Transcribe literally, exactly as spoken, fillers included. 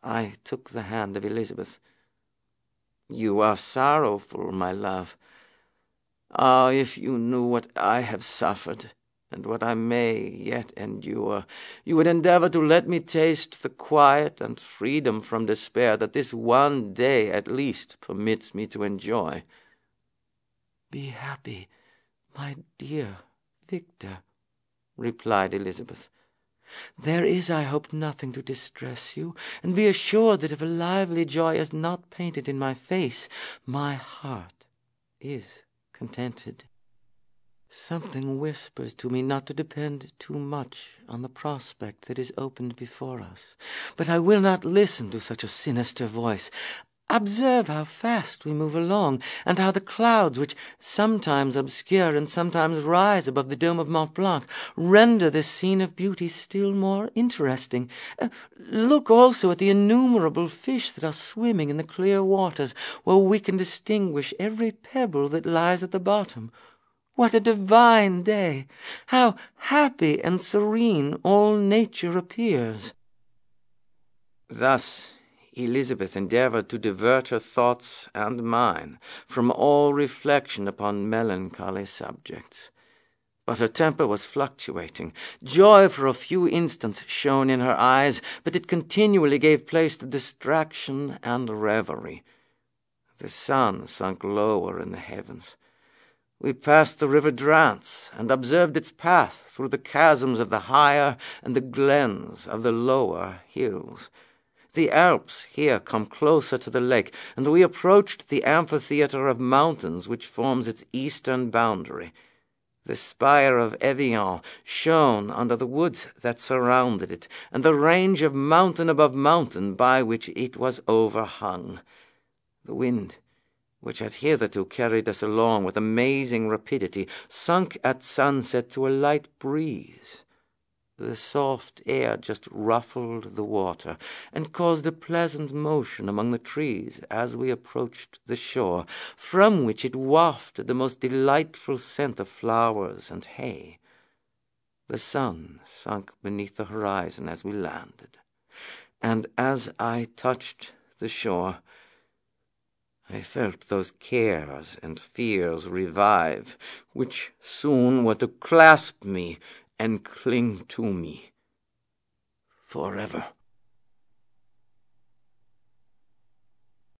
I took the hand of Elizabeth. "You are sorrowful, my love. Ah, if you knew what I have suffered, and what I may yet endure, you would endeavor to let me taste the quiet and freedom from despair that this one day at least permits me to enjoy." "Be happy, my dear Victor," replied Elizabeth. "There is, I hope, nothing to distress you, and be assured that if a lively joy is not painted in my face, my heart is contented. Something whispers to me not to depend too much on the prospect that is opened before us, but I will not listen to such a sinister voice. Observe how fast we move along, and how the clouds, which sometimes obscure and sometimes rise above the dome of Mont Blanc, render this scene of beauty still more interesting. Uh, look also at the innumerable fish that are swimming in the clear waters, where we can distinguish every pebble that lies at the bottom. What a divine day! How happy and serene all nature appears!" Thus Elizabeth endeavored to divert her thoughts and mine from all reflection upon melancholy subjects. But her temper was fluctuating. Joy for a few instants shone in her eyes, but it continually gave place to distraction and reverie. The sun sunk lower in the heavens. We passed the river Drance, and observed its path through the chasms of the higher and the glens of the lower hills. The Alps here come closer to the lake, and we approached the amphitheatre of mountains which forms its eastern boundary. The spire of Evian shone under the woods that surrounded it, and the range of mountain above mountain by which it was overhung. The wind, which had hitherto carried us along with amazing rapidity, sunk at sunset to a light breeze. The soft air just ruffled the water, and caused a pleasant motion among the trees as we approached the shore, from which it wafted the most delightful scent of flowers and hay. The sun sunk beneath the horizon as we landed, and as I touched the shore, I felt those cares and fears revive, which soon were to clasp me and cling to me forever.